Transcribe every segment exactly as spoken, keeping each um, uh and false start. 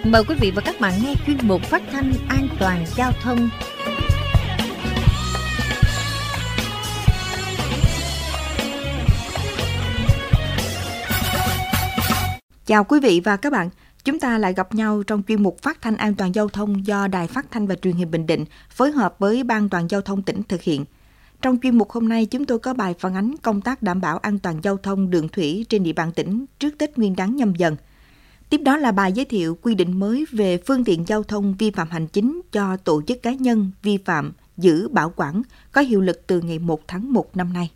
Mời quý vị và các bạn nghe chuyên mục phát thanh an toàn giao thông. Chào quý vị và các bạn, chúng ta lại gặp nhau trong chuyên mục phát thanh an toàn giao thông do Đài Phát thanh và Truyền hình Bình Định phối hợp với Ban An toàn giao thông tỉnh thực hiện. Trong chuyên mục hôm nay, chúng tôi có bài phản ánh công tác đảm bảo an toàn giao thông đường thủy trên địa bàn tỉnh trước Tết Nguyên đán Nhâm Dần. Tiếp đó là bài giới thiệu quy định mới về phương tiện giao thông vi phạm hành chính cho tổ chức cá nhân vi phạm giữ bảo quản có hiệu lực từ ngày một tháng một năm nay.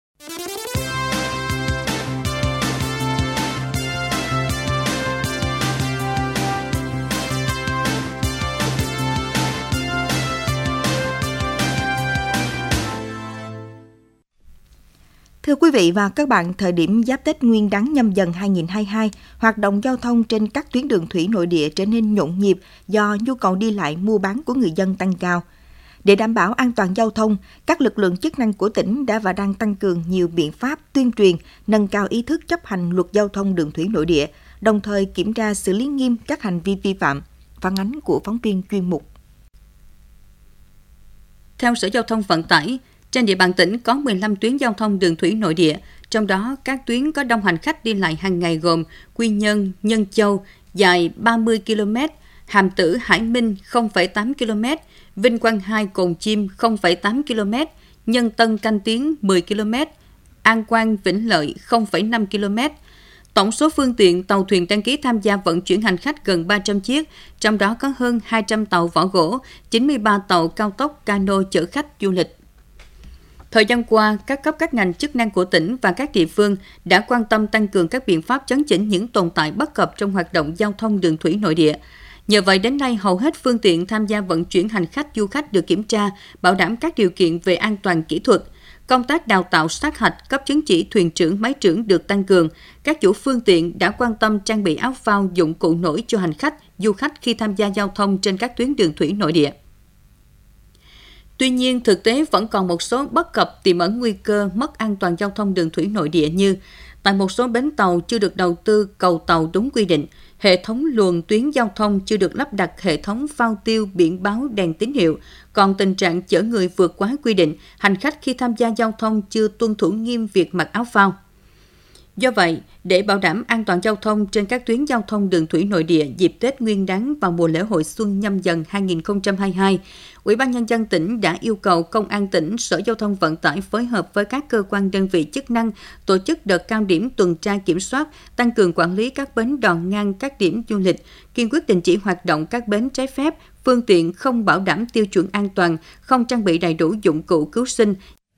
Thưa quý vị và các bạn, thời điểm giáp Tết Nguyên đán Nhâm Dần hai không hai hai, hoạt động giao thông trên các tuyến đường thủy nội địa trở nên nhộn nhịp do nhu cầu đi lại mua bán của người dân tăng cao. Để đảm bảo an toàn giao thông, các lực lượng chức năng của tỉnh đã và đang tăng cường nhiều biện pháp tuyên truyền, nâng cao ý thức chấp hành luật giao thông đường thủy nội địa, đồng thời kiểm tra xử lý nghiêm các hành vi vi phạm. Phản ánh của phóng viên chuyên mục. Theo Sở Giao thông Vận tải, trên địa bàn tỉnh có mười lăm tuyến giao thông đường thủy nội địa, trong đó các tuyến có đông hành khách đi lại hàng ngày gồm Quy Nhơn, Nhân Châu dài ba mươi ki lô mét, Hàm Tử, Hải Minh không phẩy tám ki lô mét, Vinh Quang hai, Cồn Chim không phẩy tám ki lô mét, Nhân Tân, Canh Tiến mười ki lô mét, An Quang, Vĩnh Lợi không phẩy năm ki lô mét. Tổng số phương tiện tàu thuyền đăng ký tham gia vận chuyển hành khách gần ba trăm chiếc, trong đó có hơn hai trăm tàu vỏ gỗ, chín mươi ba tàu cao tốc cano chở khách du lịch. Thời gian qua, các cấp các ngành chức năng của tỉnh và các địa phương đã quan tâm tăng cường các biện pháp chấn chỉnh những tồn tại bất cập trong hoạt động giao thông đường thủy nội địa. Nhờ vậy, đến nay hầu hết phương tiện tham gia vận chuyển hành khách du khách được kiểm tra, bảo đảm các điều kiện về an toàn kỹ thuật. Công tác đào tạo sát hạch, cấp chứng chỉ thuyền trưởng, máy trưởng được tăng cường. Các chủ phương tiện đã quan tâm trang bị áo phao, dụng cụ nổi cho hành khách, du khách khi tham gia giao thông trên các tuyến đường thủy nội địa. Tuy nhiên, thực tế vẫn còn một số bất cập tiềm ẩn nguy cơ mất an toàn giao thông đường thủy nội địa như tại một số bến tàu chưa được đầu tư cầu tàu đúng quy định, hệ thống luồng tuyến giao thông chưa được lắp đặt hệ thống phao tiêu, biển báo, đèn tín hiệu, còn tình trạng chở người vượt quá quy định, hành khách khi tham gia giao thông chưa tuân thủ nghiêm việc mặc áo phao. Do vậy, để bảo đảm an toàn giao thông trên các tuyến giao thông đường thủy nội địa dịp Tết Nguyên đán vào mùa lễ hội Xuân Nhâm Dần hai không hai hai, Ủy ban Nhân dân tỉnh đã yêu cầu Công an tỉnh, Sở Giao thông Vận tải phối hợp với các cơ quan đơn vị chức năng tổ chức đợt cao điểm tuần tra kiểm soát, tăng cường quản lý các bến đò ngang các điểm du lịch, kiên quyết đình chỉ hoạt động các bến trái phép, phương tiện không bảo đảm tiêu chuẩn an toàn, không trang bị đầy đủ dụng cụ cứu sinh,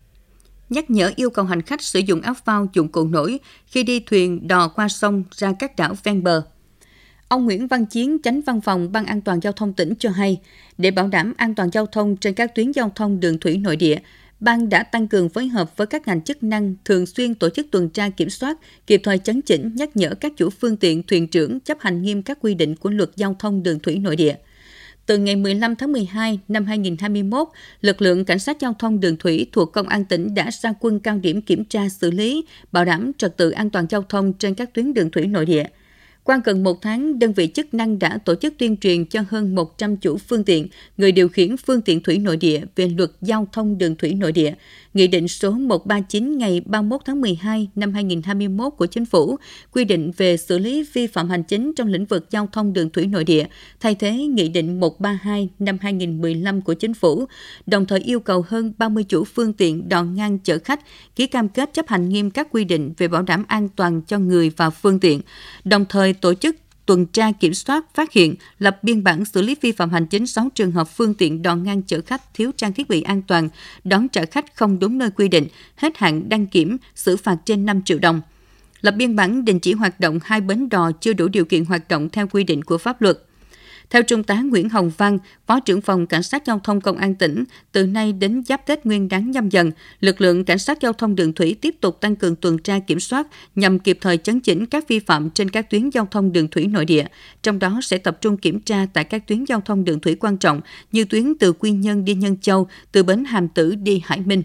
nhắc nhở yêu cầu hành khách sử dụng áo phao, dụng cụ nổi khi đi thuyền đò qua sông ra các đảo ven bờ. Ông Nguyễn Văn Chiến, Chánh Văn phòng Ban An toàn giao thông tỉnh cho hay, để bảo đảm an toàn giao thông trên các tuyến giao thông đường thủy nội địa, Ban đã tăng cường phối hợp với các ngành chức năng, thường xuyên tổ chức tuần tra kiểm soát, kịp thời chấn chỉnh, nhắc nhở các chủ phương tiện, thuyền trưởng chấp hành nghiêm các quy định của luật giao thông đường thủy nội địa. Từ ngày mười lăm tháng mười hai năm hai nghìn không trăm hai mươi mốt, lực lượng cảnh sát giao thông đường thủy thuộc Công an tỉnh đã ra quân cao điểm kiểm tra xử lý, bảo đảm trật tự an toàn giao thông trên các tuyến đường thủy nội địa. Qua gần một tháng, đơn vị chức năng đã tổ chức tuyên truyền cho hơn một trăm chủ phương tiện, người điều khiển phương tiện thủy nội địa về luật giao thông đường thủy nội địa, Nghị định số một trăm ba mươi chín ngày ba mươi mốt tháng mười hai năm hai nghìn không trăm hai mươi mốt của Chính phủ, quy định về xử lý vi phạm hành chính trong lĩnh vực giao thông đường thủy nội địa, thay thế Nghị định một trăm ba mươi hai năm hai nghìn không trăm mười lăm của Chính phủ, đồng thời yêu cầu hơn ba mươi chủ phương tiện đò ngang chở khách ký cam kết chấp hành nghiêm các quy định về bảo đảm an toàn cho người và phương tiện, đồng thời tổ chức tuần tra kiểm soát, phát hiện, lập biên bản xử lý vi phạm hành chính sáu trường hợp phương tiện đò ngang chở khách thiếu trang thiết bị an toàn, đón trả khách không đúng nơi quy định, hết hạn đăng kiểm, xử phạt trên năm triệu đồng. Lập biên bản đình chỉ hoạt động hai bến đò chưa đủ điều kiện hoạt động theo quy định của pháp luật. Theo Trung tá Nguyễn Hồng Văn, Phó trưởng phòng Cảnh sát Giao thông Công an tỉnh, từ nay đến giáp Tết Nguyên đán Nhâm Dần, lực lượng Cảnh sát Giao thông đường thủy tiếp tục tăng cường tuần tra kiểm soát nhằm kịp thời chấn chỉnh các vi phạm trên các tuyến giao thông đường thủy nội địa. Trong đó sẽ tập trung kiểm tra tại các tuyến giao thông đường thủy quan trọng như tuyến từ Quy Nhơn đi Nhân Châu, từ bến Hàm Tử đi Hải Minh.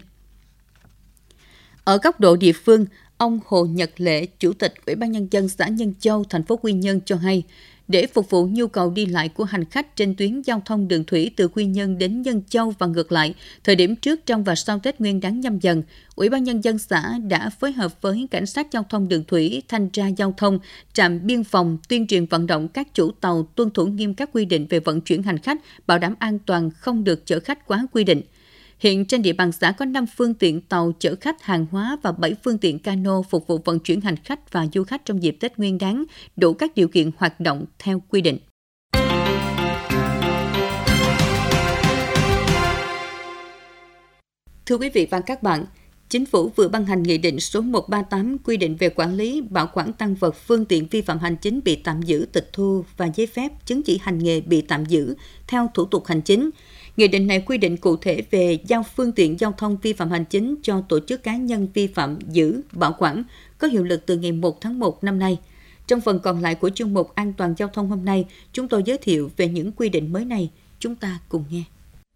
Ở góc độ địa phương, ông Hồ Nhật Lệ, Chủ tịch Ủy ban Nhân dân xã Nhân Châu, thành phố Quy Nhơn cho hay, Để phục vụ nhu cầu đi lại của hành khách trên tuyến giao thông đường thủy từ Quy Nhơn đến Nhân Châu và ngược lại, thời điểm trước, trong và sau Tết Nguyên đán Nhâm Dần, Ủy ban Nhân dân xã đã phối hợp với Cảnh sát Giao thông đường thủy, Thanh tra Giao thông, trạm biên phòng tuyên truyền vận động các chủ tàu tuân thủ nghiêm các quy định về vận chuyển hành khách, bảo đảm an toàn, không được chở khách quá quy định. Hiện trên địa bàn xã có năm phương tiện tàu chở khách hàng hóa và bảy phương tiện cano phục vụ vận chuyển hành khách và du khách trong dịp Tết Nguyên đán, đủ các điều kiện hoạt động theo quy định. Thưa quý vị và các bạn, Chính phủ vừa ban hành Nghị định số một trăm ba mươi tám quy định về quản lý, bảo quản tang vật, phương tiện vi phạm hành chính bị tạm giữ, tịch thu và giấy phép, chứng chỉ hành nghề bị tạm giữ theo thủ tục hành chính. Nghị định này quy định cụ thể về giao phương tiện giao thông vi phạm hành chính cho tổ chức cá nhân vi phạm giữ, bảo quản, có hiệu lực từ ngày một tháng một năm nay. Trong phần còn lại của chương mục An toàn giao thông hôm nay, chúng tôi giới thiệu về những quy định mới này. Chúng ta cùng nghe.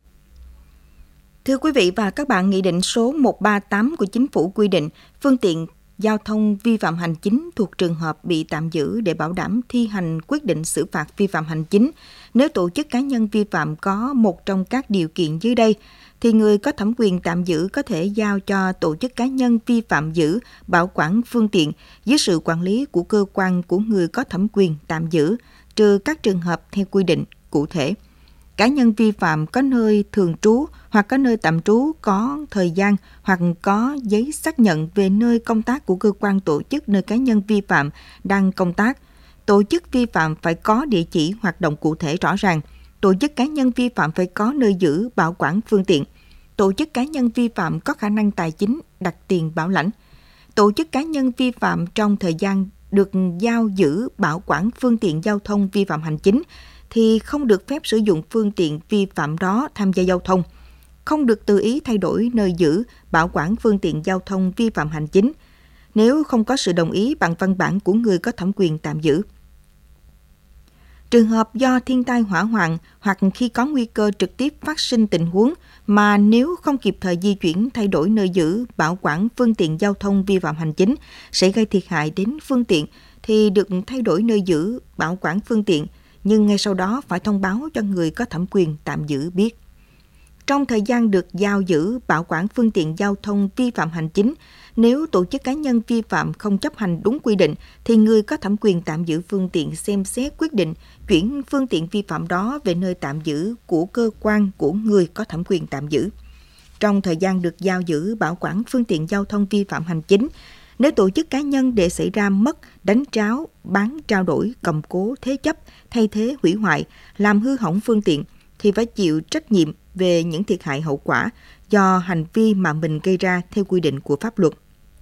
Thưa quý vị và các bạn, Nghị định số một trăm ba mươi tám của Chính phủ quy định phương tiện giao thông vi phạm hành chính thuộc trường hợp bị tạm giữ để bảo đảm thi hành quyết định xử phạt vi phạm hành chính. Nếu tổ chức cá nhân vi phạm có một trong các điều kiện dưới đây, thì người có thẩm quyền tạm giữ có thể giao cho tổ chức cá nhân vi phạm giữ, bảo quản phương tiện dưới sự quản lý của cơ quan của người có thẩm quyền tạm giữ, trừ các trường hợp theo quy định cụ thể. Cá nhân vi phạm có nơi thường trú hoặc có nơi tạm trú có thời gian hoặc có giấy xác nhận về nơi công tác của cơ quan tổ chức nơi cá nhân vi phạm đang công tác. Tổ chức vi phạm phải có địa chỉ hoạt động cụ thể rõ ràng. Tổ chức cá nhân vi phạm phải có nơi giữ, bảo quản phương tiện. Tổ chức cá nhân vi phạm có khả năng tài chính đặt tiền bảo lãnh. Tổ chức cá nhân vi phạm trong thời gian được giao giữ, bảo quản phương tiện giao thông vi phạm hành chính thì không được phép sử dụng phương tiện vi phạm đó tham gia giao thông, không được tự ý thay đổi nơi giữ, bảo quản phương tiện giao thông vi phạm hành chính, nếu không có sự đồng ý bằng văn bản của người có thẩm quyền tạm giữ. Trường hợp do thiên tai hỏa hoạn hoặc khi có nguy cơ trực tiếp phát sinh tình huống mà nếu không kịp thời di chuyển thay đổi nơi giữ, bảo quản phương tiện giao thông vi phạm hành chính sẽ gây thiệt hại đến phương tiện thì được thay đổi nơi giữ, bảo quản phương tiện, nhưng ngay sau đó phải thông báo cho người có thẩm quyền tạm giữ biết. Trong thời gian được giao giữ, bảo quản phương tiện giao thông vi phạm hành chính, nếu tổ chức cá nhân vi phạm không chấp hành đúng quy định, thì người có thẩm quyền tạm giữ phương tiện xem xét quyết định chuyển phương tiện vi phạm đó về nơi tạm giữ của cơ quan của người có thẩm quyền tạm giữ. Trong thời gian được giao giữ, bảo quản phương tiện giao thông vi phạm hành chính, nếu tổ chức cá nhân để xảy ra mất, đánh tráo, bán trao đổi, cầm cố, thế chấp, thay thế, hủy hoại, làm hư hỏng phương tiện, thì phải chịu trách nhiệm về những thiệt hại hậu quả do hành vi mà mình gây ra theo quy định của pháp luật.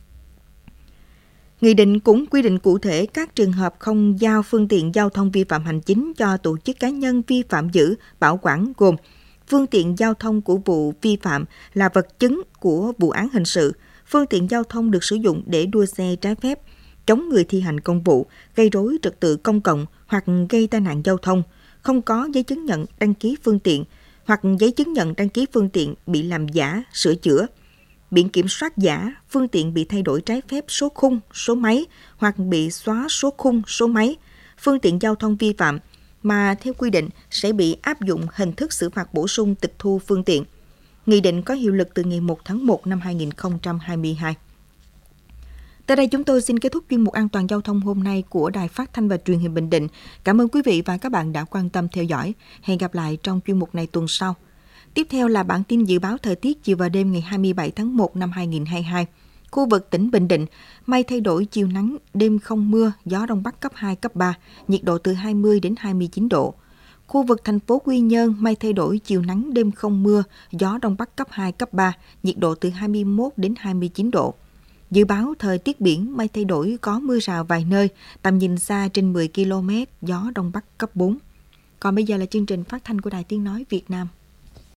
Nghị định cũng quy định cụ thể các trường hợp không giao phương tiện giao thông vi phạm hành chính cho tổ chức cá nhân vi phạm giữ, bảo quản gồm phương tiện giao thông của vụ vi phạm là vật chứng của vụ án hình sự, phương tiện giao thông được sử dụng để đua xe trái phép, chống người thi hành công vụ, gây rối trật tự công cộng hoặc gây tai nạn giao thông, không có giấy chứng nhận đăng ký phương tiện hoặc giấy chứng nhận đăng ký phương tiện bị làm giả, sửa chữa, biển kiểm soát giả, phương tiện bị thay đổi trái phép số khung, số máy hoặc bị xóa số khung, số máy, phương tiện giao thông vi phạm mà theo quy định sẽ bị áp dụng hình thức xử phạt bổ sung tịch thu phương tiện. Nghị định có hiệu lực từ ngày một tháng một năm hai nghìn không trăm hai mươi hai. Tới đây chúng tôi xin kết thúc chuyên mục An toàn giao thông hôm nay của Đài Phát thanh và Truyền hình Bình Định. Cảm ơn quý vị và các bạn đã quan tâm theo dõi. Hẹn gặp lại trong chuyên mục này tuần sau. Tiếp theo là bản tin dự báo thời tiết chiều và đêm ngày hai mươi bảy tháng một năm hai nghìn không trăm hai mươi hai. Khu vực tỉnh Bình Định, mây thay đổi, chiều nắng, đêm không mưa, gió đông bắc cấp hai, cấp ba, nhiệt độ từ hai mươi đến hai mươi chín độ. Khu vực thành phố Quy Nhơn, mây thay đổi, chiều nắng, đêm không mưa, gió đông bắc cấp hai, cấp ba, nhiệt độ từ hai mươi mốt đến hai mươi chín độ. Dự báo thời tiết biển, mây thay đổi, có mưa rào vài nơi, tầm nhìn xa trên mười ki lô mét, gió đông bắc cấp bốn. Còn bây giờ là chương trình phát thanh của Đài Tiếng Nói Việt Nam.